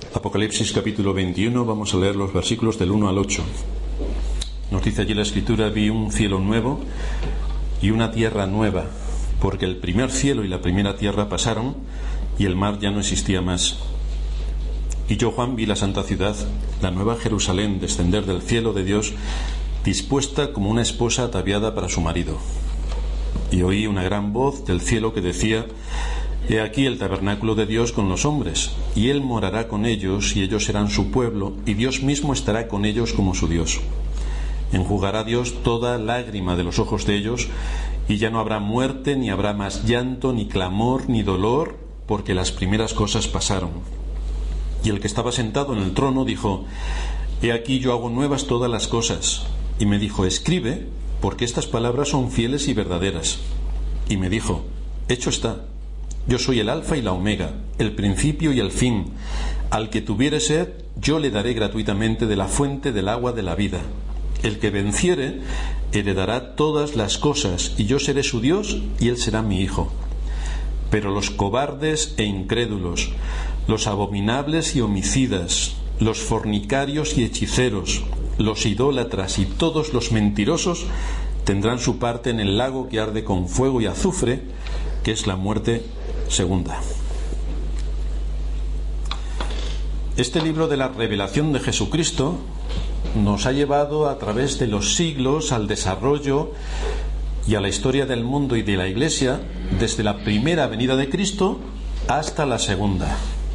Apocalipsis capítulo 21, vamos a leer los versículos del 1 al 8. Nos dice allí la Escritura: vi un cielo nuevo y una tierra nueva, porque el primer cielo y la primera tierra pasaron y el mar ya no existía más. Y yo, Juan, vi la santa ciudad, la nueva Jerusalén, descender del cielo de Dios, dispuesta como una esposa ataviada para su marido. Y oí una gran voz del cielo que decía: He aquí el tabernáculo de Dios con los hombres, y Él morará con ellos, y ellos serán su pueblo, y Dios mismo estará con ellos como su Dios. Enjugará Dios toda lágrima de los ojos de ellos, y ya no habrá muerte, ni habrá más llanto, ni clamor, ni dolor, porque las primeras cosas pasaron. Y el que estaba sentado en el trono dijo: He aquí yo hago nuevas todas las cosas. Y me dijo: Escribe, porque estas palabras son fieles y verdaderas. Y me dijo: Hecho está. Yo soy el Alfa y la Omega, el principio y el fin. Al que tuviere sed, yo le daré gratuitamente de la fuente del agua de la vida. El que venciere, heredará todas las cosas, y yo seré su Dios, y él será mi hijo. Pero los cobardes e incrédulos, los abominables y homicidas, los fornicarios y hechiceros, los idólatras y todos los mentirosos tendrán su parte en el lago que arde con fuego y azufre, que es la muerte segunda. Este libro de la revelación de Jesucristo nos ha llevado a través de los siglos al desarrollo y a la historia del mundo y de la Iglesia, desde la primera venida de Cristo hasta la segunda.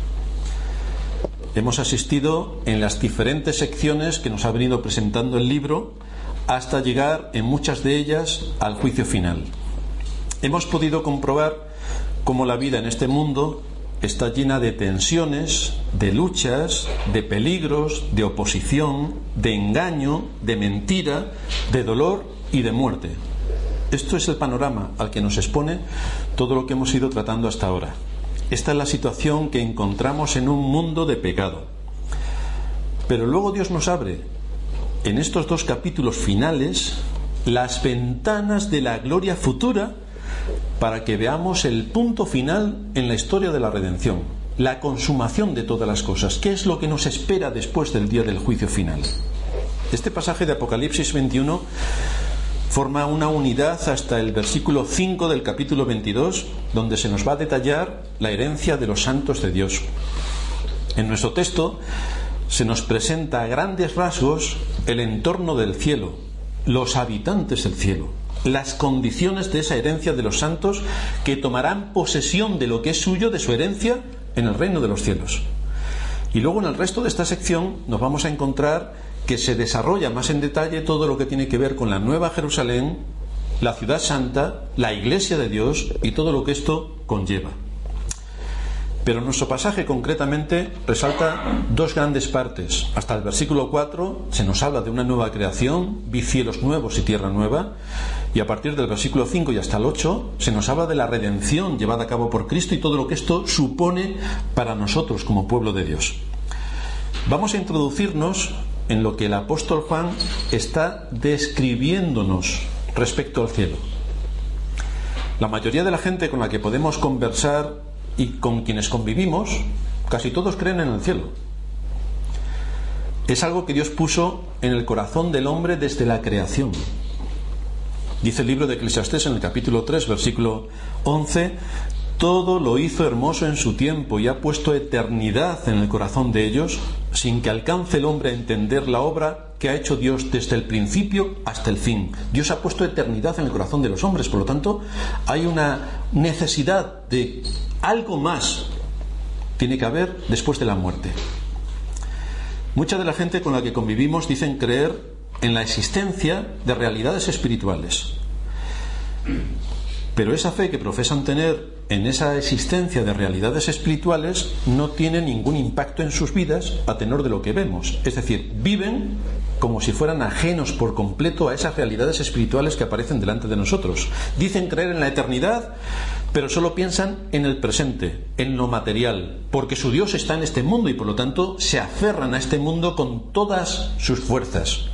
Hemos asistido en las diferentes secciones que nos ha venido presentando el libro, hasta llegar en muchas de ellas al juicio final. Hemos podido comprobar cómo la vida en este mundo está llena de tensiones, de luchas, de peligros, de oposición, de engaño, de mentira, de dolor y de muerte. Esto es el panorama al que nos expone todo lo que hemos ido tratando hasta ahora. Esta es la situación que encontramos en un mundo de pecado. Pero luego Dios nos abre, en estos dos capítulos finales, las ventanas de la gloria futura, para que veamos el punto final en la historia de la redención, la consumación de todas las cosas. ¿Qué es lo que nos espera después del día del juicio final? Este pasaje de Apocalipsis 21 forma una unidad hasta el versículo 5 del capítulo 22, donde se nos va a detallar la herencia de los santos de Dios. En nuestro texto se nos presenta a grandes rasgos el entorno del cielo, los habitantes del cielo, las condiciones de esa herencia de los santos que tomarán posesión de lo que es suyo, de su herencia, en el reino de los cielos. Y luego en el resto de esta sección nos vamos a encontrar que se desarrolla más en detalle todo lo que tiene que ver con la Nueva Jerusalén, la ciudad santa, la iglesia de Dios y todo lo que esto conlleva. Pero nuestro pasaje concretamente resalta dos grandes partes. Hasta el versículo 4 se nos habla de una nueva creación, vi cielos nuevos y tierra nueva, y a partir del versículo 5 y hasta el 8 se nos habla de la redención llevada a cabo por Cristo y todo lo que esto supone para nosotros como pueblo de Dios. Vamos a introducirnos en lo que el apóstol Juan está describiéndonos respecto al cielo. La mayoría de la gente con la que podemos conversar y con quienes convivimos, casi todos creen en el cielo. Es algo que Dios puso en el corazón del hombre desde la creación. Dice el libro de Eclesiastés en el capítulo 3, versículo 11: todo lo hizo hermoso en su tiempo y ha puesto eternidad en el corazón de ellos, sin que alcance el hombre a entender la obra que ha hecho Dios desde el principio hasta el fin. Dios ha puesto eternidad en el corazón de los hombres, por lo tanto hay una necesidad de algo más, tiene que haber después de la muerte. Mucha de la gente con la que convivimos dicen creer en la existencia de realidades espirituales, pero esa fe que profesan tener en esa existencia de realidades espirituales no tiene ningún impacto en sus vidas a tenor de lo que vemos. Es decir, viven como si fueran ajenos por completo a esas realidades espirituales que aparecen delante de nosotros. Dicen creer en la eternidad, pero solo piensan en el presente, en lo material, porque su Dios está en este mundo y por lo tanto se aferran a este mundo con todas sus fuerzas.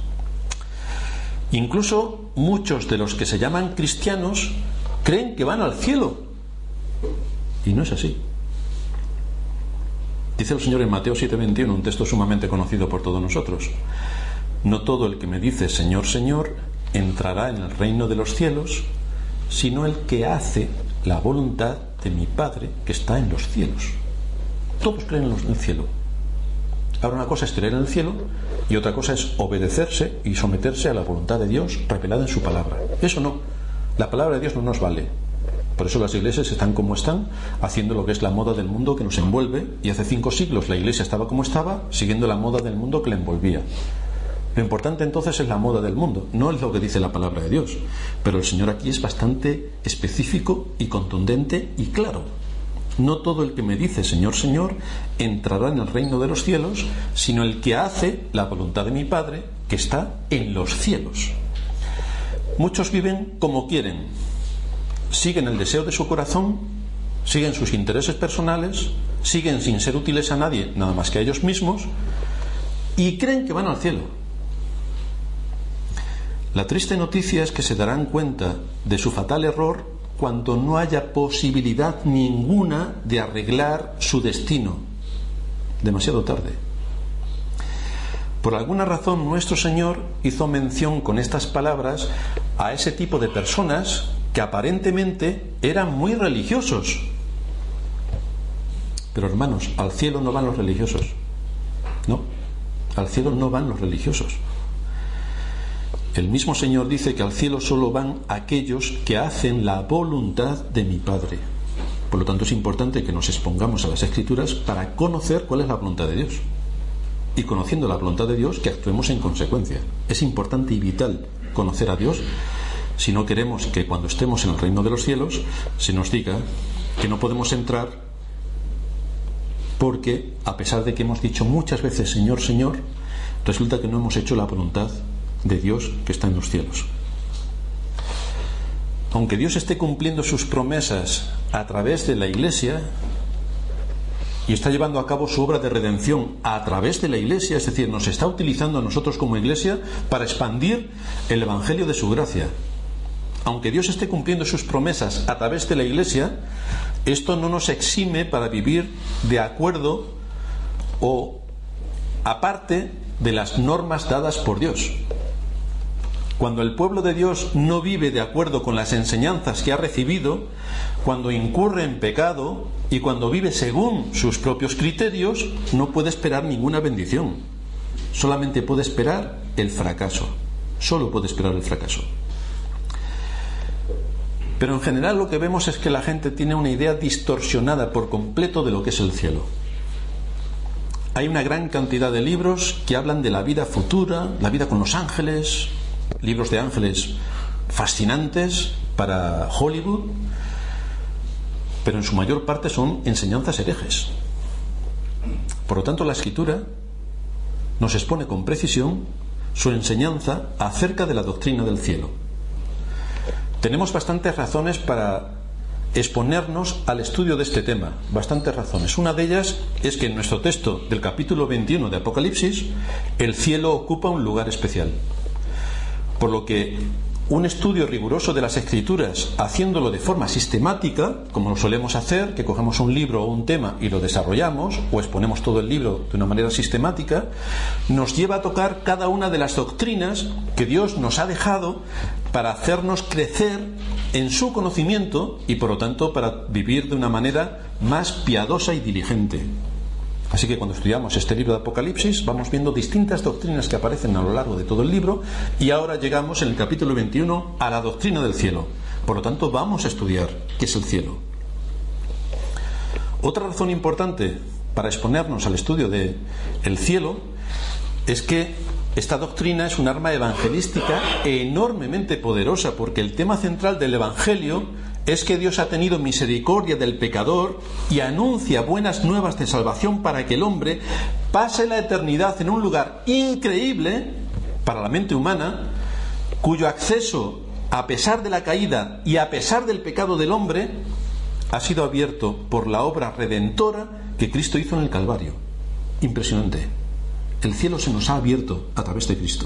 Incluso muchos de los que se llaman cristianos creen que van al cielo, y no es así. Dice el Señor en Mateo 7:21, un texto sumamente conocido por todos nosotros: no todo el que me dice Señor, Señor, entrará en el reino de los cielos, sino el que hace la voluntad de mi Padre que está en los cielos. Todos creen en el cielo. Ahora, una cosa es creer en el cielo y otra cosa es obedecerse y someterse a la voluntad de Dios revelada en su palabra. Eso no, la palabra de Dios no nos vale. Por eso las iglesias están como están, haciendo lo que es la moda del mundo que nos envuelve, y hace 5 siglos la iglesia estaba como estaba, siguiendo la moda del mundo que la envolvía. Lo importante entonces es la moda del mundo, no es lo que dice la palabra de Dios. Pero el Señor aquí es bastante específico y contundente y claro. No todo el que me dice Señor, Señor entrará en el reino de los cielos, sino el que hace la voluntad de mi Padre que está en los cielos. Muchos viven como quieren, siguen el deseo de su corazón, siguen sus intereses personales, siguen sin ser útiles a nadie, nada más que a ellos mismos, y creen que van al cielo. La triste noticia es que se darán cuenta de su fatal error cuando no haya posibilidad ninguna de arreglar su destino. Demasiado tarde. Por alguna razón nuestro Señor hizo mención con estas palabras a ese tipo de personas que aparentemente eran muy religiosos. Pero hermanos, al cielo no van los religiosos. No, al cielo no van los religiosos. El mismo Señor dice que al cielo solo van aquellos que hacen la voluntad de mi Padre. Por lo tanto, es importante que nos expongamos a las Escrituras para conocer cuál es la voluntad de Dios. Y conociendo la voluntad de Dios, que actuemos en consecuencia. Es importante y vital conocer a Dios si no queremos que cuando estemos en el reino de los cielos se nos diga que no podemos entrar porque, a pesar de que hemos dicho muchas veces Señor, Señor, resulta que no hemos hecho la voluntad de Dios que está en los cielos. Aunque Dios esté cumpliendo sus promesas a través de la Iglesia y está llevando a cabo su obra de redención a través de la Iglesia, es decir, nos está utilizando a nosotros como Iglesia para expandir el Evangelio de su gracia. Aunque Dios esté cumpliendo sus promesas a través de la Iglesia, esto no nos exime para vivir de acuerdo o aparte de las normas dadas por Dios. Cuando el pueblo de Dios no vive de acuerdo con las enseñanzas que ha recibido, cuando incurre en pecado y cuando vive según sus propios criterios, no puede esperar ninguna bendición. Solamente puede esperar el fracaso. Solo puede esperar el fracaso. Pero en general lo que vemos es que la gente tiene una idea distorsionada por completo de lo que es el cielo. Hay una gran cantidad de libros que hablan de la vida futura, la vida con los ángeles, libros de ángeles fascinantes para Hollywood, pero en su mayor parte son enseñanzas herejes. Por lo tanto, la Escritura nos expone con precisión su enseñanza acerca de la doctrina del cielo. Tenemos bastantes razones para exponernos al estudio de este tema, bastantes razones. Una de ellas es que en nuestro texto del capítulo 21 de Apocalipsis, el cielo ocupa un lugar especial. Por lo que un estudio riguroso de las Escrituras, haciéndolo de forma sistemática, como lo solemos hacer, que cogemos un libro o un tema y lo desarrollamos, o exponemos todo el libro de una manera sistemática, nos lleva a tocar cada una de las doctrinas que Dios nos ha dejado para hacernos crecer en su conocimiento y, por lo tanto, para vivir de una manera más piadosa y diligente. Así que cuando estudiamos este libro de Apocalipsis vamos viendo distintas doctrinas que aparecen a lo largo de todo el libro, y ahora llegamos en el capítulo 21 a la doctrina del cielo. Por lo tanto, vamos a estudiar qué es el cielo. Otra razón importante para exponernos al estudio del cielo es que esta doctrina es un arma evangelística enormemente poderosa, porque el tema central del Evangelio es que Dios ha tenido misericordia del pecador y anuncia buenas nuevas de salvación para que el hombre pase la eternidad en un lugar increíble para la mente humana, cuyo acceso, a pesar de la caída y a pesar del pecado del hombre, ha sido abierto por la obra redentora que Cristo hizo en el Calvario. Impresionante. El cielo se nos ha abierto a través de Cristo.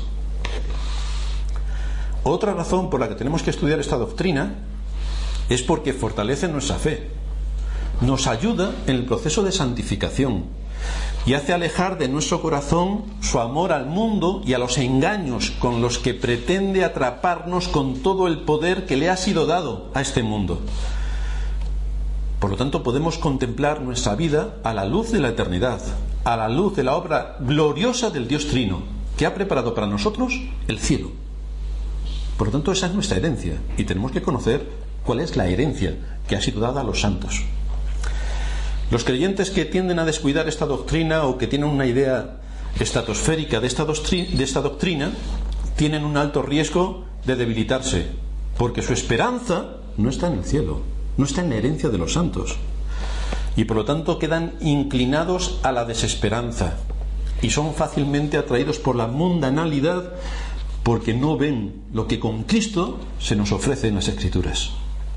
Otra razón por la que tenemos que estudiar esta doctrina es porque fortalece nuestra fe, nos ayuda en el proceso de santificación, y hace alejar de nuestro corazón su amor al mundo y a los engaños con los que pretende atraparnos con todo el poder que le ha sido dado a este mundo. Por lo tanto, podemos contemplar nuestra vida a la luz de la eternidad, a la luz de la obra gloriosa del Dios Trino, que ha preparado para nosotros el cielo. Por lo tanto, esa es nuestra herencia, y tenemos que conocer cuál es la herencia que ha sido dada a los santos. Los creyentes que tienden a descuidar esta doctrina o que tienen una idea estratosférica de esta doctrina tienen un alto riesgo de debilitarse, porque su esperanza no está en el cielo, no está en la herencia de los santos, y por lo tanto quedan inclinados a la desesperanza y son fácilmente atraídos por la mundanalidad, porque no ven lo que con Cristo se nos ofrece en las Escrituras.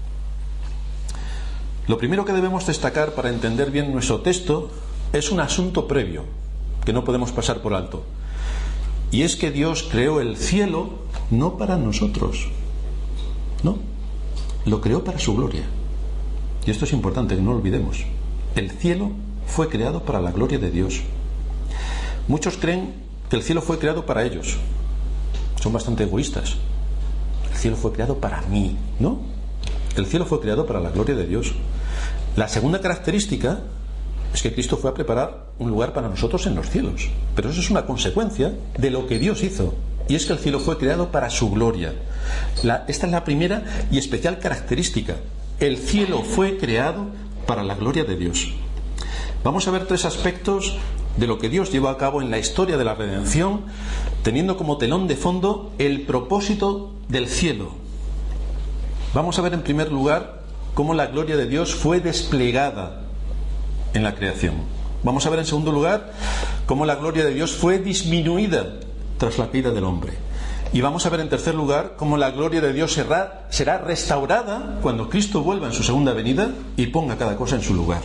Lo primero que debemos destacar para entender bien nuestro texto es un asunto previo que no podemos pasar por alto, y es que Dios creó el cielo no para nosotros, no, lo creó para su gloria. Y esto es importante que no lo olvidemos. El cielo fue creado para la gloria de Dios. Muchos creen que el cielo fue creado para ellos. Son bastante egoístas. El cielo fue creado para mí, ¿no? El cielo fue creado para la gloria de Dios. La segunda característica es que Cristo fue a preparar un lugar para nosotros en los cielos. Pero eso es una consecuencia de lo que Dios hizo. Y es que el cielo fue creado para su gloria. Esta es la primera y especial característica. El cielo fue creado para la gloria de Dios. Vamos a ver 3 aspectos de lo que Dios llevó a cabo en la historia de la redención, teniendo como telón de fondo el propósito del cielo. Vamos a ver en primer lugar cómo la gloria de Dios fue desplegada en la creación. Vamos a ver en segundo lugar cómo la gloria de Dios fue disminuida tras la caída del hombre. Y vamos a ver en tercer lugar cómo la gloria de Dios será restaurada cuando Cristo vuelva en su segunda venida y ponga cada cosa en su lugar.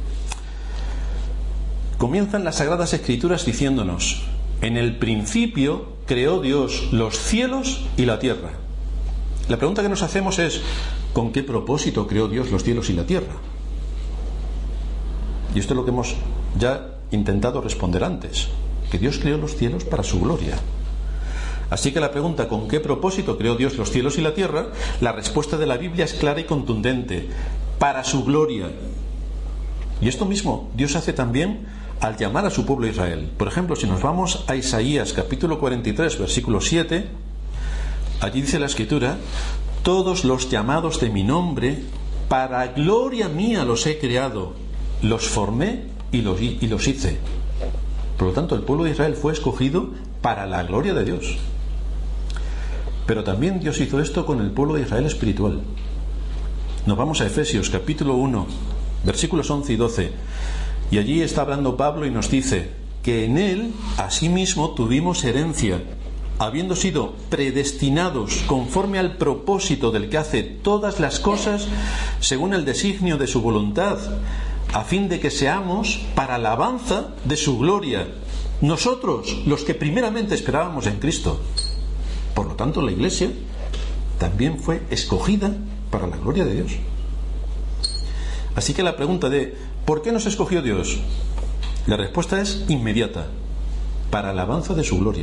Comienzan las Sagradas Escrituras diciéndonos: en el principio creó Dios los cielos y la tierra. La pregunta que nos hacemos es: ¿con qué propósito creó Dios los cielos y la tierra? Y esto es lo que hemos ya intentado responder antes, que Dios creó los cielos para su gloria. Así que la pregunta ¿con qué propósito creó Dios los cielos y la tierra? La respuesta de la Biblia es clara y contundente: para su gloria. Y esto mismo Dios hace también al llamar a su pueblo Israel. Por ejemplo, si nos vamos a Isaías capítulo 43 versículo 7, allí dice la Escritura: todos los llamados de mi nombre, para gloria mía los he creado, los formé y los hice. Por lo tanto, el pueblo de Israel fue escogido para la gloria de Dios. Pero también Dios hizo esto con el pueblo de Israel espiritual. Nos vamos a Efesios capítulo 1 versículos 11 y 12, y allí está hablando Pablo y nos dice que en él asimismo tuvimos herencia, habiendo sido predestinados conforme al propósito del que hace todas las cosas según el designio de su voluntad, a fin de que seamos para alabanza de su gloria, nosotros los que primeramente esperábamos en Cristo. Por lo tanto, la Iglesia también fue escogida para la gloria de Dios. Así que la pregunta de ¿por qué nos escogió Dios? La respuesta es inmediata: para alabanza de su gloria.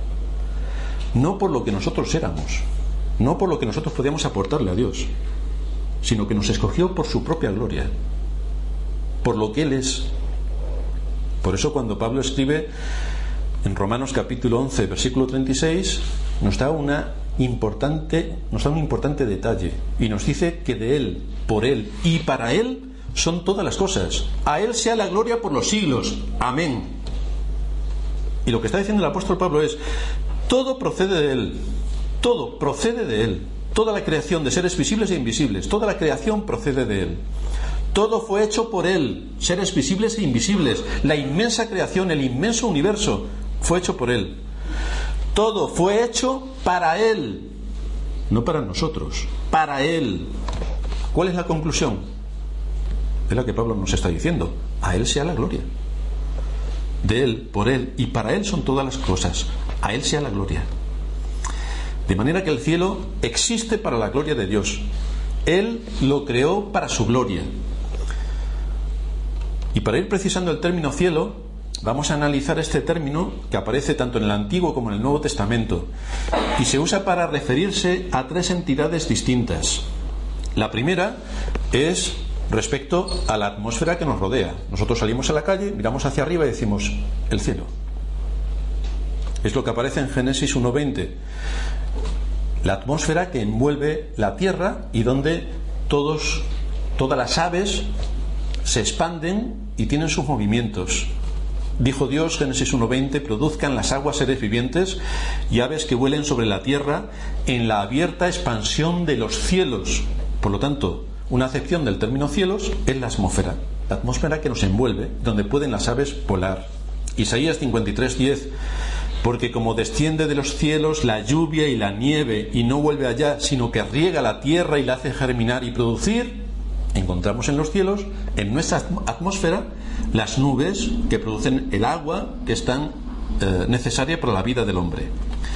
No por lo que nosotros éramos, no por lo que nosotros podíamos aportarle a Dios, sino que nos escogió por su propia gloria, por lo que Él es. Por eso cuando Pablo escribe en Romanos capítulo 11 versículo 36 nos da un importante detalle y nos dice que de Él, por Él y para Él son todas las cosas. A Él sea la gloria por los siglos. Amén. Y lo que está diciendo el apóstol Pablo es: todo procede de Él, todo procede de Él. Toda la creación de seres visibles e invisibles, toda la creación procede de Él. Todo fue hecho por Él, seres visibles e invisibles. La inmensa creación, el inmenso universo, fue hecho por Él. Todo fue hecho para Él, no para nosotros, para Él. ¿Cuál es la conclusión? Es la que Pablo nos está diciendo: a Él sea la gloria. De Él, por Él y para Él son todas las cosas. A Él sea la gloria. De manera que el cielo existe para la gloria de Dios. Él lo creó para su gloria. Y para ir precisando el término cielo, vamos a analizar este término que aparece tanto en el Antiguo como en el Nuevo Testamento y se usa para referirse a tres entidades distintas. La primera es respecto a la atmósfera que nos rodea. Nosotros salimos a la calle, miramos hacia arriba y decimos el cielo. Es lo que aparece en Génesis 1:20. La atmósfera que envuelve la tierra y donde todas las aves se expanden y tienen sus movimientos. Dijo Dios, Génesis 1:20, produzcan las aguas seres vivientes y aves que vuelen sobre la tierra en la abierta expansión de los cielos. Por lo tanto, una acepción del término cielos es la atmósfera que nos envuelve, donde pueden las aves volar. Isaías 53:10, porque como desciende de los cielos la lluvia y la nieve y no vuelve allá, sino que riega la tierra y la hace germinar y producir, encontramos en los cielos, en nuestra atmósfera, las nubes que producen el agua que es tan necesaria para la vida del hombre.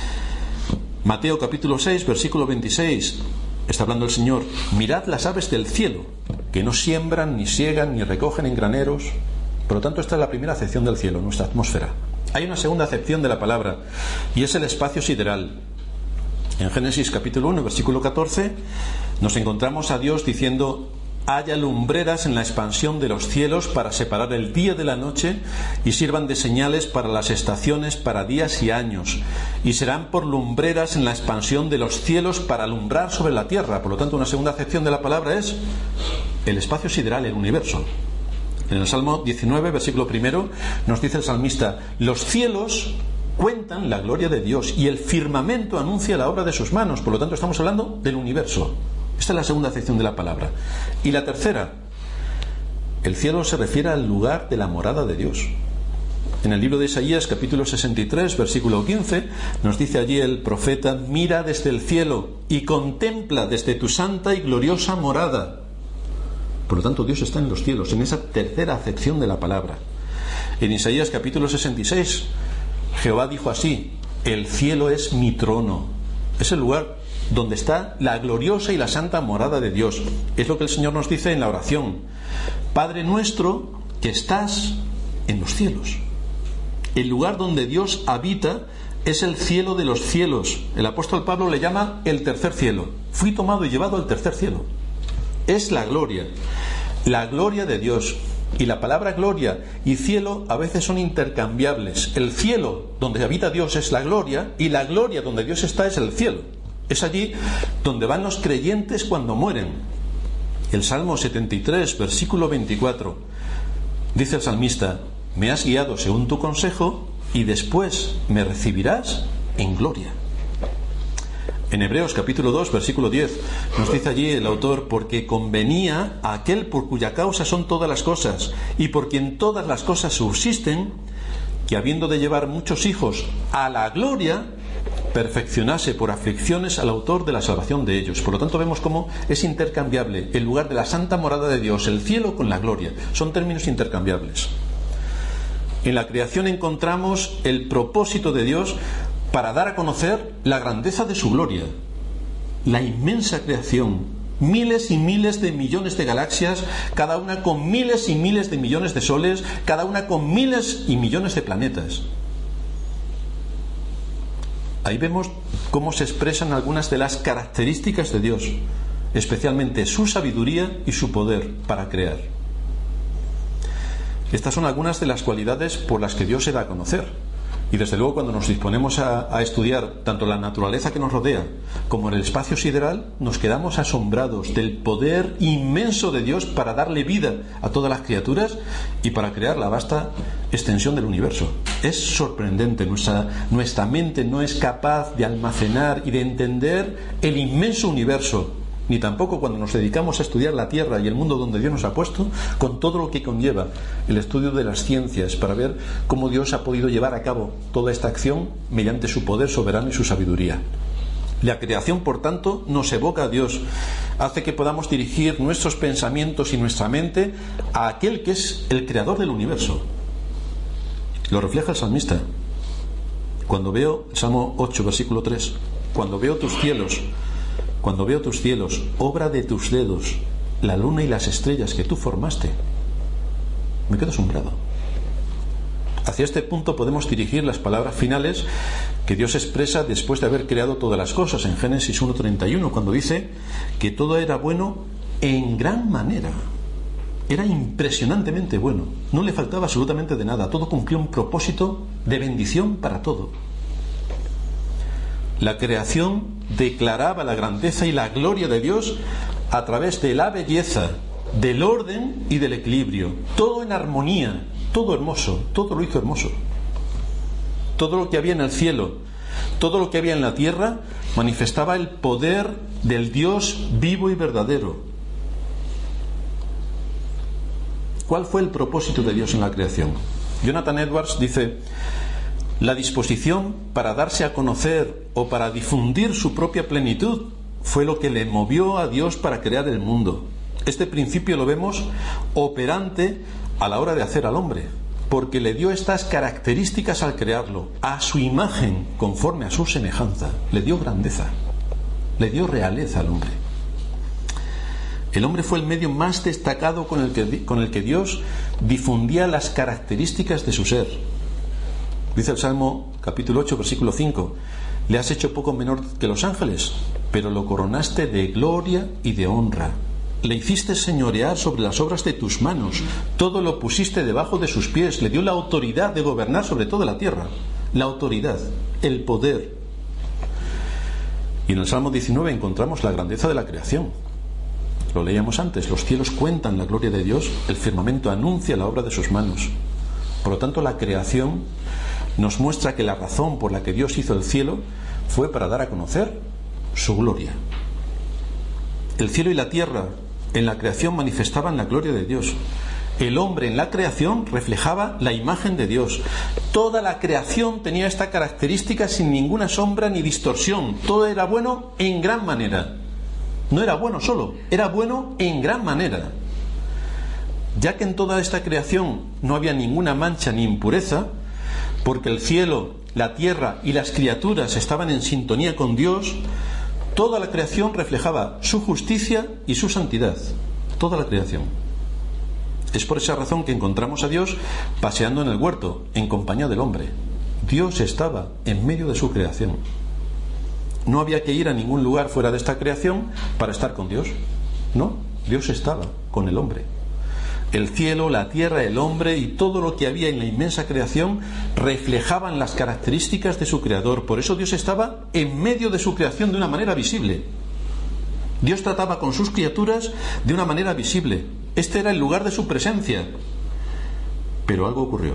Mateo capítulo 6, versículo 26, está hablando el Señor: mirad las aves del cielo, que no siembran, ni siegan, ni recogen en graneros. Por lo tanto, esta es la primera acepción del cielo, nuestra atmósfera. Hay una segunda acepción de la palabra, y es el espacio sideral. En Génesis capítulo 1, versículo 14, nos encontramos a Dios diciendo: haya lumbreras en la expansión de los cielos para separar el día de la noche, y sirvan de señales para las estaciones, para días y años, y serán por lumbreras en la expansión de los cielos para alumbrar sobre la tierra. Por lo tanto, una segunda acepción de la palabra es el espacio sideral, el universo. En el Salmo 19, versículo 1, nos dice el salmista: los cielos cuentan la gloria de Dios y el firmamento anuncia la obra de sus manos. Por lo tanto, estamos hablando del universo. Esta es la segunda acepción de la palabra. Y la tercera, el cielo se refiere al lugar de la morada de Dios. En el libro de Isaías capítulo 63, versículo 15, nos dice allí el profeta: mira desde el cielo y contempla desde tu santa y gloriosa morada. Por lo tanto, Dios está en los cielos, en esa tercera acepción de la palabra. En Isaías capítulo 66, Jehová dijo así: el cielo es mi trono. Es el lugar donde está la gloriosa y la santa morada de Dios. Es lo que el Señor nos dice en la oración: Padre nuestro que estás en los cielos. El lugar donde Dios habita es el cielo de los cielos. El apóstol Pablo le llama el tercer cielo. Fui tomado y llevado al tercer cielo. Es la gloria de Dios. Y la palabra gloria y cielo a veces son intercambiables. El cielo donde habita Dios es la gloria, y la gloria donde Dios está es el cielo. Es allí donde van los creyentes cuando mueren. El Salmo 73, versículo 24, dice el salmista: me has guiado según tu consejo y después me recibirás en gloria. En Hebreos capítulo 2, versículo 10, nos dice allí el autor: porque convenía a aquel por cuya causa son todas las cosas, y por quien todas las cosas subsisten, que habiendo de llevar muchos hijos a la gloria, perfeccionase por aflicciones al autor de la salvación de ellos. Por lo tanto, vemos cómo es intercambiable el lugar de la santa morada de Dios, el cielo, con la gloria. Son términos intercambiables. En la creación encontramos el propósito de Dios para dar a conocer la grandeza de su gloria. La inmensa creación, miles y miles de millones de galaxias, cada una con miles y miles de millones de soles, cada una con miles y millones de planetas. Ahí vemos cómo se expresan algunas de las características de Dios, especialmente su sabiduría y su poder para crear. Estas son algunas de las cualidades por las que Dios se da a conocer. Y desde luego, cuando nos disponemos a estudiar tanto la naturaleza que nos rodea como el espacio sideral, nos quedamos asombrados del poder inmenso de Dios para darle vida a todas las criaturas y para crear la vasta extensión del universo. Es sorprendente. Nuestra mente no es capaz de almacenar y de entender el inmenso universo, ni tampoco cuando nos dedicamos a estudiar la Tierra y el mundo donde Dios nos ha puesto, con todo lo que conlleva el estudio de las ciencias, para ver cómo Dios ha podido llevar a cabo toda esta acción mediante su poder soberano y su sabiduría. La creación, por tanto, nos evoca a Dios, hace que podamos dirigir nuestros pensamientos y nuestra mente a aquel que es el creador del universo. Lo refleja el salmista. Cuando veo, Salmo 8, versículo 3, cuando veo tus cielos, obra de tus dedos, la luna y las estrellas que tú formaste, me quedo asombrado. Hacia este punto podemos dirigir las palabras finales que Dios expresa después de haber creado todas las cosas en Génesis 1:31, cuando dice que todo era bueno en gran manera. Era impresionantemente bueno, no le faltaba absolutamente de nada, todo cumplía un propósito de bendición para todo. La creación declaraba la grandeza y la gloria de Dios a través de la belleza, del orden y del equilibrio, todo en armonía, todo hermoso, todo lo hizo hermoso. Todo lo que había en el cielo, todo lo que había en la tierra, manifestaba el poder del Dios vivo y verdadero. ¿Cuál fue el propósito de Dios en la creación? Jonathan Edwards dice: la disposición para darse a conocer o para difundir su propia plenitud fue lo que le movió a Dios para crear el mundo. Este principio lo vemos operante a la hora de hacer al hombre, porque le dio estas características al crearlo, a su imagen, conforme a su semejanza. Le dio grandeza, le dio realeza al hombre. El hombre fue el medio más destacado con el que Dios difundía las características de su ser. Dice el Salmo capítulo 8, versículo 5: le has hecho poco menor que los ángeles, pero lo coronaste de gloria y de honra. Le hiciste señorear sobre las obras de tus manos, todo lo pusiste debajo de sus pies. Le dio la autoridad de gobernar sobre toda la tierra, la autoridad, el poder. Y en el Salmo 19 encontramos la grandeza de la creación. Lo leíamos antes: los cielos cuentan la gloria de Dios, el firmamento anuncia la obra de sus manos. Por lo tanto, la creación nos muestra que la razón por la que Dios hizo el cielo fue para dar a conocer su gloria. El cielo y la tierra en la creación manifestaban la gloria de Dios. El hombre en la creación reflejaba la imagen de Dios. Toda la creación tenía esta característica sin ninguna sombra ni distorsión. Todo era bueno en gran manera. No era bueno solo, era bueno en gran manera. Ya que en toda esta creación no había ninguna mancha ni impureza, porque el cielo, la tierra y las criaturas estaban en sintonía con Dios, toda la creación reflejaba su justicia y su santidad. Toda la creación. Es por esa razón que encontramos a Dios paseando en el huerto, en compañía del hombre. Dios estaba en medio de su creación. No había que ir a ningún lugar fuera de esta creación para estar con Dios. No, Dios estaba con el hombre. El cielo, la tierra, el hombre y todo lo que había en la inmensa creación reflejaban las características de su creador. Por eso Dios estaba en medio de su creación de una manera visible. Dios trataba con sus criaturas de una manera visible. Este era el lugar de su presencia. Pero algo ocurrió.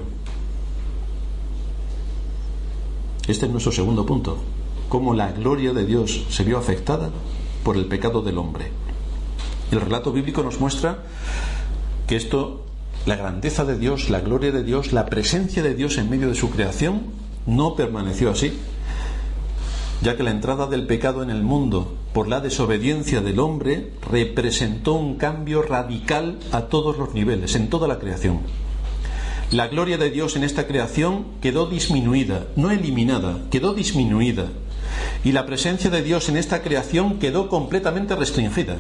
Este es nuestro segundo punto: cómo la gloria de Dios se vio afectada por el pecado del hombre. El relato bíblico nos muestra que la grandeza de Dios, la gloria de Dios, la presencia de Dios en medio de su creación no permaneció así, ya que la entrada del pecado en el mundo por la desobediencia del hombre representó un cambio radical a todos los niveles, en toda la creación. La gloria de Dios en esta creación quedó disminuida, no eliminada, quedó disminuida. Y la presencia de Dios en esta creación quedó completamente restringida.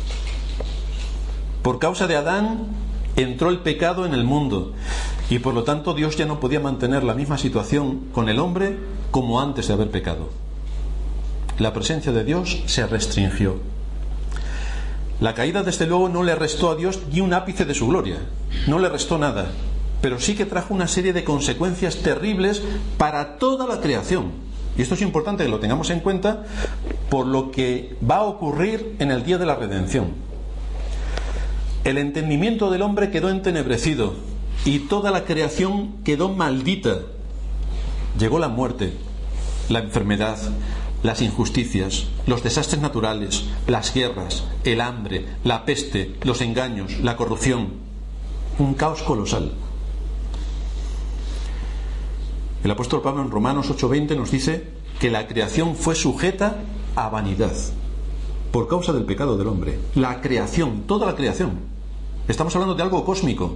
Por causa de Adán entró el pecado en el mundo y por lo tanto Dios ya no podía mantener la misma situación con el hombre como antes de haber pecado. La presencia de Dios se restringió. La caída, desde luego, no le restó a Dios ni un ápice de su gloria, no le restó nada, pero sí que trajo una serie de consecuencias terribles para toda la creación. Y esto es importante que lo tengamos en cuenta por lo que va a ocurrir en el día de la redención. El entendimiento del hombre quedó entenebrecido y toda la creación quedó maldita. Llegó la muerte, la enfermedad, las injusticias, los desastres naturales, las guerras, el hambre, la peste, los engaños, la corrupción. Un caos colosal. El apóstol Pablo en Romanos 8:20 nos dice que la creación fue sujeta a vanidad por causa del pecado del hombre. La creación, toda la creación. Estamos hablando de algo cósmico.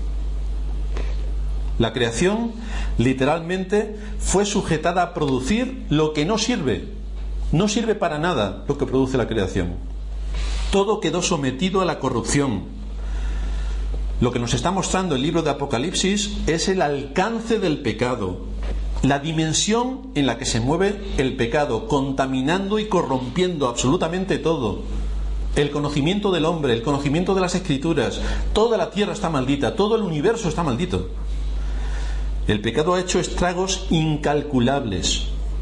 La creación literalmente fue sujetada a producir lo que no sirve. No sirve para nada lo que produce la creación. Todo quedó sometido a la corrupción. Lo que nos está mostrando el libro de Apocalipsis es el alcance del pecado, la dimensión en la que se mueve el pecado, contaminando y corrompiendo absolutamente todo. El conocimiento del hombre, el conocimiento de las Escrituras, toda la tierra está maldita, todo el universo está maldito. El pecado ha hecho estragos incalculables.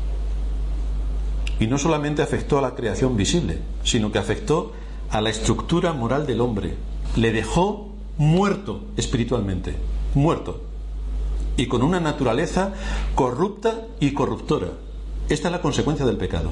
Y no solamente afectó a la creación visible, sino que afectó a la estructura moral del hombre. Le dejó muerto espiritualmente, muerto, y con una naturaleza corrupta y corruptora. Esta es la consecuencia del pecado.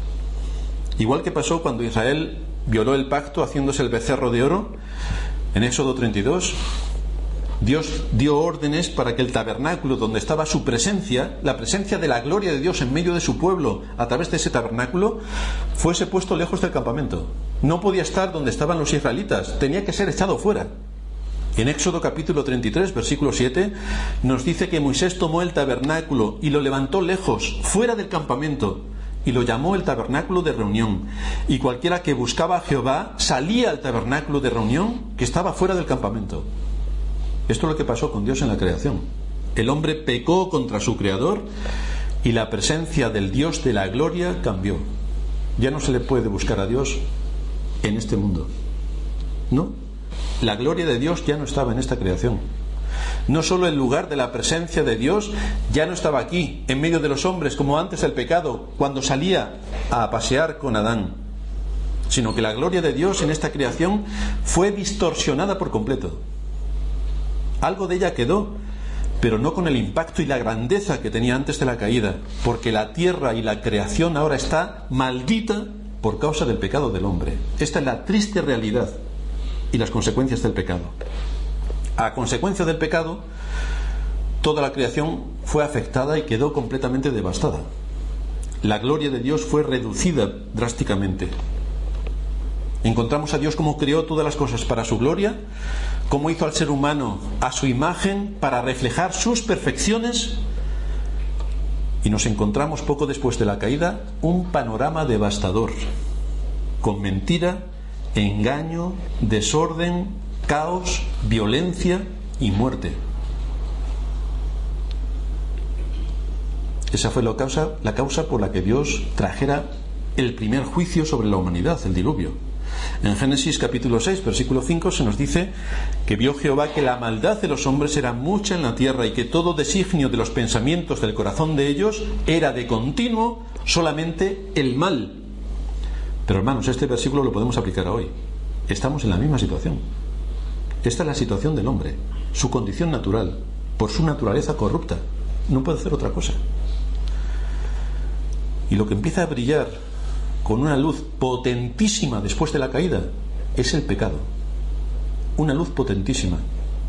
Igual que pasó cuando Israel violó el pacto haciéndose el becerro de oro, en Éxodo 32, Dios dio órdenes para que el tabernáculo donde estaba su presencia, la presencia de la gloria de Dios en medio de su pueblo a través de ese tabernáculo, fuese puesto lejos del campamento. No podía estar donde estaban los israelitas, tenía que ser echado fuera. En Éxodo capítulo 33, versículo 7, nos dice que Moisés tomó el tabernáculo y lo levantó lejos, fuera del campamento, y lo llamó el tabernáculo de reunión. Y cualquiera que buscaba a Jehová salía al tabernáculo de reunión que estaba fuera del campamento. Esto es lo que pasó con Dios en la creación. El hombre pecó contra su creador y la presencia del Dios de la gloria cambió. Ya no se le puede buscar a Dios en este mundo. ¿No? La gloria de Dios ya no estaba en esta creación. No solo el lugar de la presencia de Dios ya no estaba aquí, en medio de los hombres, como antes del pecado, cuando salía a pasear con Adán, sino que la gloria de Dios en esta creación fue distorsionada por completo. Algo de ella quedó, pero no con el impacto y la grandeza que tenía antes de la caída, porque la tierra y la creación ahora está maldita por causa del pecado del hombre. Esta es la triste realidad y las consecuencias del pecado. A consecuencia del pecado, toda la creación fue afectada y quedó completamente devastada. La gloria de Dios fue reducida drásticamente. Encontramos a Dios como creó todas las cosas para su gloria, como hizo al ser humano a su imagen para reflejar sus perfecciones, y nos encontramos poco después de la caída un panorama devastador, con mentira, engaño, desorden, caos, violencia y muerte. Esa fue la causa por la que Dios trajera el primer juicio sobre la humanidad, el diluvio. En Génesis capítulo 6, versículo 5 se nos dice que vio Jehová que la maldad de los hombres era mucha en la tierra y que todo designio de los pensamientos del corazón de ellos era de continuo solamente el mal. Pero hermanos, este versículo lo podemos aplicar a hoy. Estamos en la misma situación. Esta es la situación del hombre, su condición natural, por su naturaleza corrupta. No puede hacer otra cosa. Y lo que empieza a brillar con una luz potentísima después de la caída es el pecado. Una luz potentísima.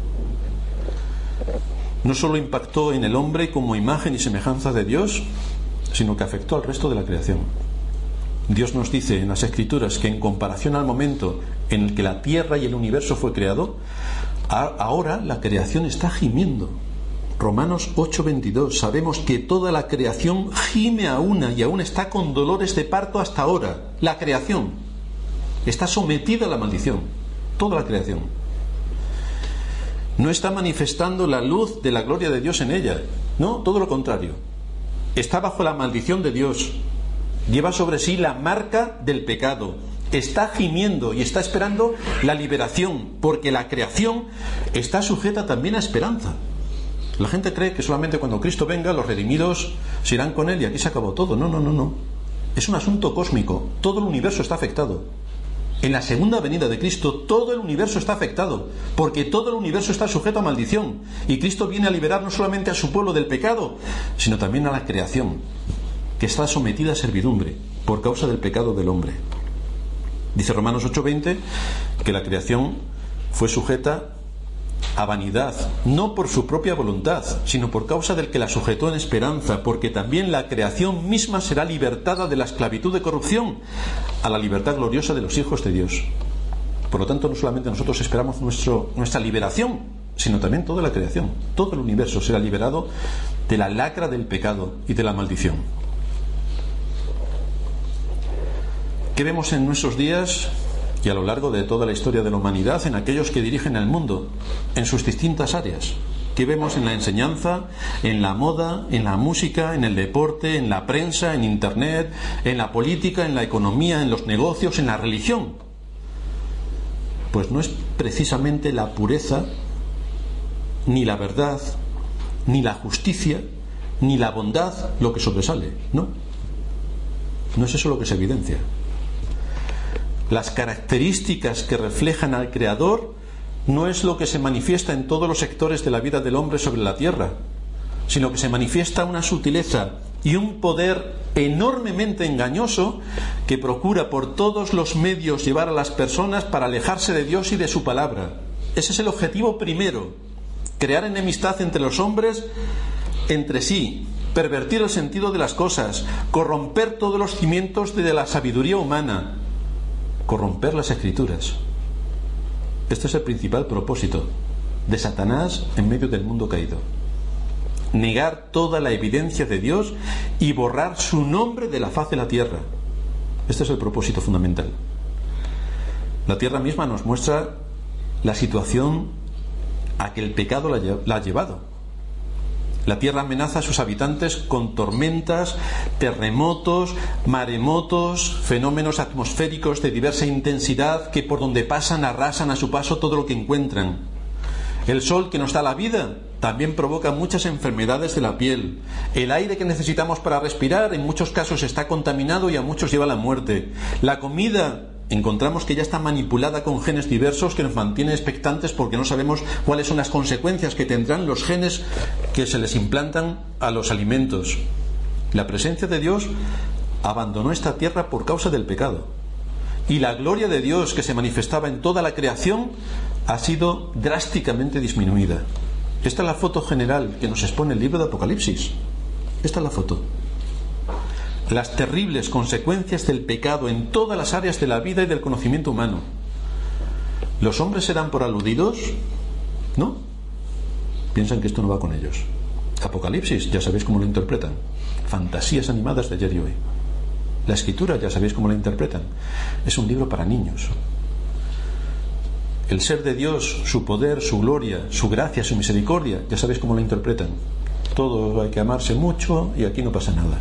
No solo impactó en el hombre como imagen y semejanza de Dios, sino que afectó al resto de la creación. Dios nos dice en las Escrituras que en comparación al momento en el que la tierra y el universo fue creado, ahora la creación está gimiendo. Romanos 8:22, sabemos que toda la creación gime a una y aún está con dolores de parto hasta ahora. La creación está sometida a la maldición, toda la creación. No está manifestando la luz de la gloria de Dios en ella, no, todo lo contrario. Está bajo la maldición de Dios, lleva sobre sí la marca del pecado, está gimiendo y está esperando la liberación, porque la creación está sujeta también a esperanza. La gente cree que solamente cuando Cristo venga los redimidos se irán con Él y aquí se acabó todo. No. Es un asunto cósmico. Todo el universo está afectado. En la segunda venida de Cristo todo el universo está afectado, porque todo el universo está sujeto a maldición. Y Cristo viene a liberar no solamente a su pueblo del pecado, sino también a la creación, que está sometida a servidumbre por causa del pecado del hombre. Dice Romanos 8:20 que la creación fue sujeta a vanidad, no por su propia voluntad, sino por causa del que la sujetó en esperanza, porque también la creación misma será libertada de la esclavitud de corrupción a la libertad gloriosa de los hijos de Dios. Por lo tanto, no solamente nosotros esperamos nuestra liberación, sino también toda la creación. Todo el universo será liberado de la lacra del pecado y de la maldición. ¿Qué vemos en nuestros días y a lo largo de toda la historia de la humanidad en aquellos que dirigen el mundo, en sus distintas áreas, que vemos en la enseñanza, en la moda, en la música, en el deporte, en la prensa, en Internet, en la política, en la economía, en los negocios, en la religión. Pues no es precisamente la pureza, ni la verdad, ni la justicia, ni la bondad lo que sobresale, no. No es eso lo que se evidencia. Las características que reflejan al Creador no es lo que se manifiesta en todos los sectores de la vida del hombre sobre la tierra, sino que se manifiesta una sutileza y un poder enormemente engañoso que procura por todos los medios llevar a las personas para alejarse de Dios y de su palabra. Ese es el objetivo primero: crear enemistad entre los hombres entre sí, pervertir el sentido de las cosas, corromper todos los cimientos de la sabiduría humana, corromper las Escrituras. Este es el principal propósito de Satanás en medio del mundo caído: negar toda la evidencia de Dios y borrar su nombre de la faz de la tierra. Este es el propósito fundamental. La tierra misma nos muestra la situación a que el pecado la ha llevado. La tierra amenaza a sus habitantes con tormentas, terremotos, maremotos, fenómenos atmosféricos de diversa intensidad que por donde pasan arrasan a su paso todo lo que encuentran. El sol que nos da la vida también provoca muchas enfermedades de la piel. El aire que necesitamos para respirar en muchos casos está contaminado y a muchos lleva a la muerte. La comida encontramos que ya está manipulada con genes diversos que nos mantienen expectantes porque no sabemos cuáles son las consecuencias que tendrán los genes que se les implantan a los alimentos. La presencia de Dios abandonó esta tierra por causa del pecado, y la gloria de Dios que se manifestaba en toda la creación ha sido drásticamente disminuida. Esta es la foto general que nos expone el libro de Apocalipsis. Esta es la foto. Las terribles consecuencias del pecado en todas las áreas de la vida y del conocimiento humano. ¿Los hombres serán por aludidos? ¿No? Piensan que esto no va con ellos. Apocalipsis, ya sabéis cómo lo interpretan. Fantasías animadas de ayer y hoy. La Escritura, ya sabéis cómo la interpretan. Es un libro para niños. El ser de Dios, su poder, su gloria, su gracia, su misericordia, ya sabéis cómo la interpretan. Todo hay que amarse mucho y aquí no pasa nada.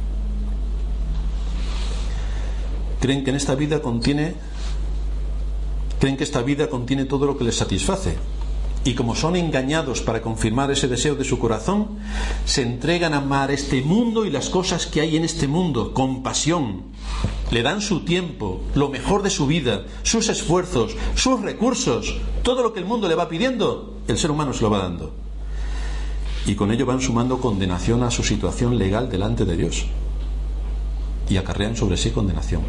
Creen que esta vida contiene todo lo que les satisface, y como son engañados para confirmar ese deseo de su corazón, se entregan a amar este mundo y las cosas que hay en este mundo con pasión. Le dan su tiempo, lo mejor de su vida, sus esfuerzos, sus recursos, todo lo que el mundo le va pidiendo, el ser humano se lo va dando, y con ello van sumando condenación a su situación legal delante de Dios, y acarrean sobre sí condenación.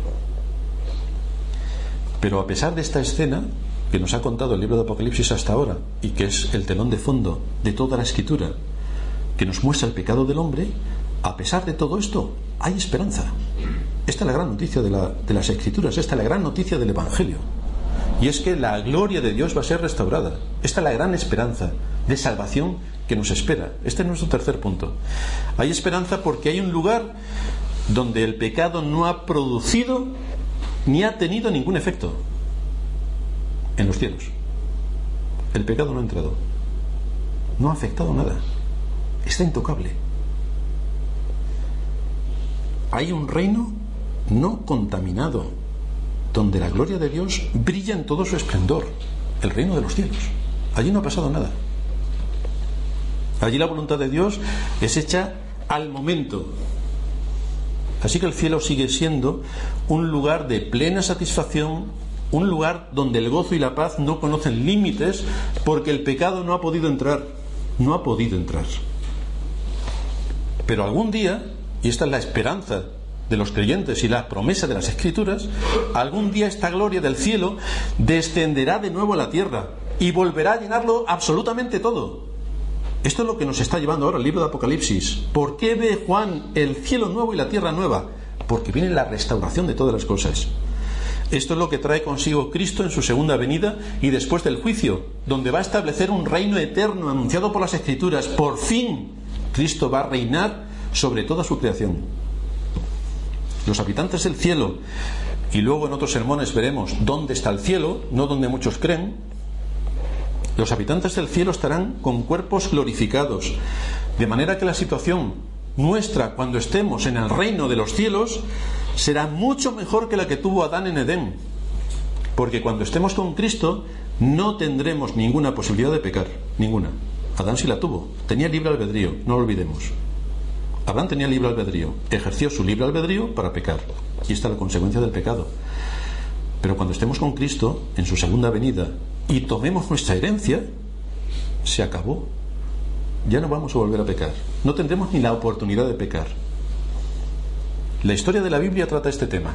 Pero a pesar de esta escena que nos ha contado el libro de Apocalipsis hasta ahora, y que es el telón de fondo de toda la Escritura, que nos muestra el pecado del hombre, a pesar de todo esto hay esperanza. Esta es la gran noticia de las Escrituras, esta es la gran noticia del Evangelio, y es que la gloria de Dios va a ser restaurada. Esta es la gran esperanza de salvación que nos espera. Este es nuestro tercer punto. Hay esperanza porque hay un lugar donde el pecado no ha producido ni ha tenido ningún efecto: en los cielos. El pecado no ha entrado, no ha afectado nada, está intocable. Hay un reino no contaminado, donde la gloria de Dios brilla en todo su esplendor, el reino de los cielos. Allí no ha pasado nada. Allí la voluntad de Dios es hecha al momento. Así que el cielo sigue siendo un lugar de plena satisfacción, un lugar donde el gozo y la paz no conocen límites, porque el pecado no ha podido entrar. No ha podido entrar. Pero algún día, y esta es la esperanza de los creyentes y la promesa de las Escrituras, algún día esta gloria del cielo descenderá de nuevo a la tierra y volverá a llenarlo absolutamente todo. Esto es lo que nos está llevando ahora el libro de Apocalipsis. ¿Por qué ve Juan el cielo nuevo y la tierra nueva? Porque viene la restauración de todas las cosas. Esto es lo que trae consigo Cristo en su segunda venida y después del juicio, donde va a establecer un reino eterno anunciado por las Escrituras. Por fin Cristo va a reinar sobre toda su creación. Los habitantes del cielo y luego en otros sermones veremos dónde está el cielo, no donde muchos creen, los habitantes del cielo estarán con cuerpos glorificados, de manera que la situación nuestra cuando estemos en el reino de los cielos será mucho mejor que la que tuvo Adán en Edén, porque cuando estemos con Cristo no tendremos ninguna posibilidad de pecar, ninguna. Adán sí la tuvo, tenía libre albedrío, no lo olvidemos. Adán tenía libre albedrío, ejerció su libre albedrío para pecar, y esta es la consecuencia del pecado. Pero cuando estemos con Cristo en su segunda venida y tomemos nuestra herencia, se acabó. Ya no vamos a volver a pecar, no tendremos ni la oportunidad de pecar. La historia de la Biblia trata este tema,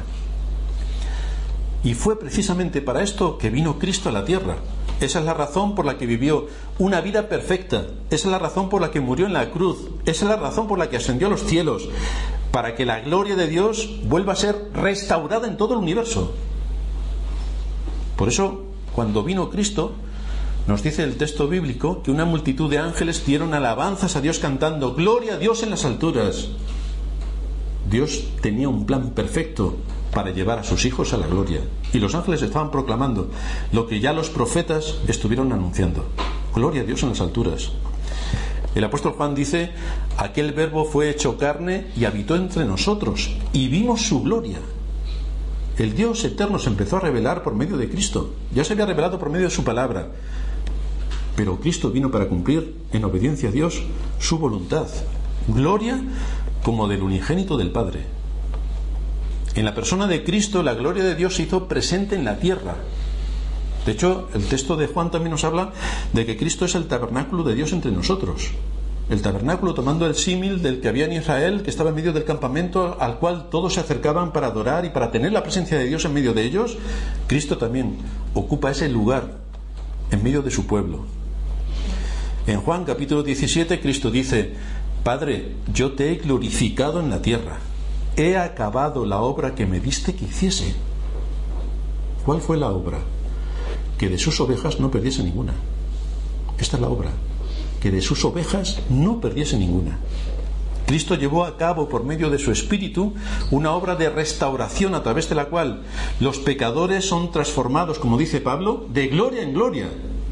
y fue precisamente para esto que vino Cristo a la tierra. Esa es la razón por la que vivió una vida perfecta, esa es la razón por la que murió en la cruz, esa es la razón por la que ascendió a los cielos, para que la gloria de Dios vuelva a ser restaurada en todo el universo. Por eso, cuando vino Cristo, nos dice el texto bíblico que una multitud de ángeles dieron alabanzas a Dios cantando gloria a Dios en las alturas. Dios tenía un plan perfecto para llevar a sus hijos a la gloria, y los ángeles estaban proclamando lo que ya los profetas estuvieron anunciando: gloria a Dios en las alturas. El apóstol Juan dice: aquel verbo fue hecho carne y habitó entre nosotros, y vimos su gloria. El Dios eterno se empezó a revelar por medio de Cristo. Ya se había revelado por medio de su palabra, pero Cristo vino para cumplir en obediencia a Dios su voluntad. Gloria como del unigénito del Padre. En la persona de Cristo la gloria de Dios se hizo presente en la tierra. De hecho, el texto de Juan también nos habla de que Cristo es el tabernáculo de Dios entre nosotros. El tabernáculo, tomando el símil del que había en Israel, que estaba en medio del campamento al cual todos se acercaban para adorar y para tener la presencia de Dios en medio de ellos, Cristo también ocupa ese lugar en medio de su pueblo. En Juan capítulo 17 Cristo dice: Padre, yo te he glorificado en la tierra, he acabado la obra que me diste que hiciese. ¿Cuál fue la obra? Que de sus ovejas no perdiese ninguna. Esta es la obra, que de sus ovejas no perdiese ninguna. Cristo llevó a cabo por medio de su Espíritu una obra de restauración a través de la cual los pecadores son transformados, como dice Pablo, de gloria en gloria.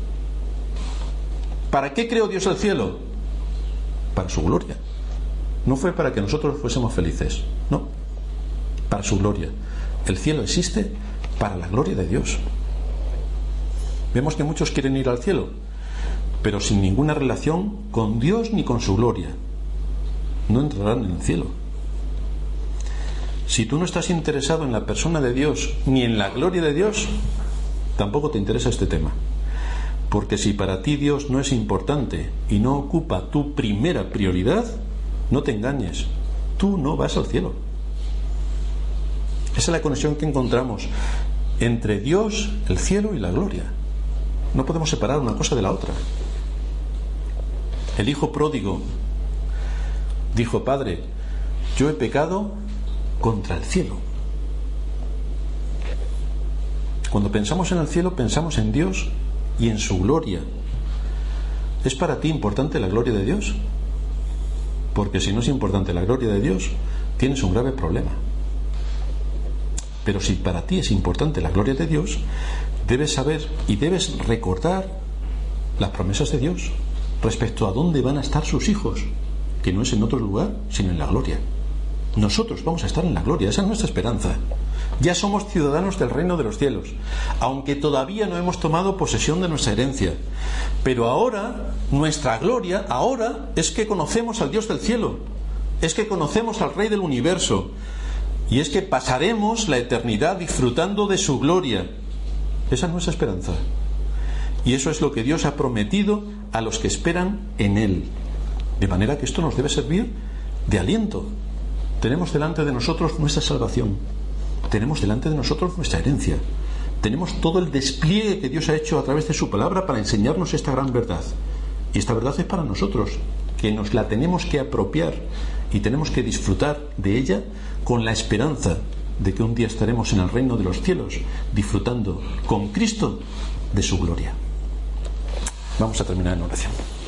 ¿Para qué creó Dios el cielo? Para su gloria. No fue para que nosotros fuésemos felices, no, para su gloria. El cielo existe para la gloria de Dios. Vemos que muchos quieren ir al cielo, pero sin ninguna relación con Dios ni con su gloria. No entrarán en el cielo. Si tú no estás interesado en la persona de Dios ni en la gloria de Dios, tampoco te interesa este tema. Porque si para ti Dios no es importante y no ocupa tu primera prioridad, no te engañes, tú no vas al cielo. Esa es la conexión que encontramos entre Dios, el cielo y la gloria. No podemos separar una cosa de la otra. El hijo pródigo dijo: Padre, yo he pecado contra el cielo. Cuando pensamos en el cielo, pensamos en Dios y en su gloria. ¿Es para ti importante la gloria de Dios? Porque si no es importante la gloria de Dios, tienes un grave problema. Pero si para ti es importante la gloria de Dios, debes saber y debes recordar las promesas de Dios respecto a dónde van a estar sus hijos, que no es en otro lugar, sino en la gloria. Nosotros vamos a estar en la gloria, esa es nuestra esperanza. Ya somos ciudadanos del reino de los cielos, aunque todavía no hemos tomado posesión de nuestra herencia. Pero ahora, nuestra gloria, ahora es que conocemos al Dios del cielo, es que conocemos al Rey del universo, y es que pasaremos la eternidad disfrutando de su gloria. Esa es nuestra esperanza. Y eso es lo que Dios ha prometido a los que esperan en Él. De manera que esto nos debe servir de aliento. Tenemos delante de nosotros nuestra salvación. Tenemos delante de nosotros nuestra herencia. Tenemos todo el despliegue que Dios ha hecho a través de su palabra para enseñarnos esta gran verdad. Y esta verdad es para nosotros, que nos la tenemos que apropiar y tenemos que disfrutar de ella con la esperanza de que un día estaremos en el reino de los cielos, disfrutando con Cristo de su gloria. Vamos a terminar en oración.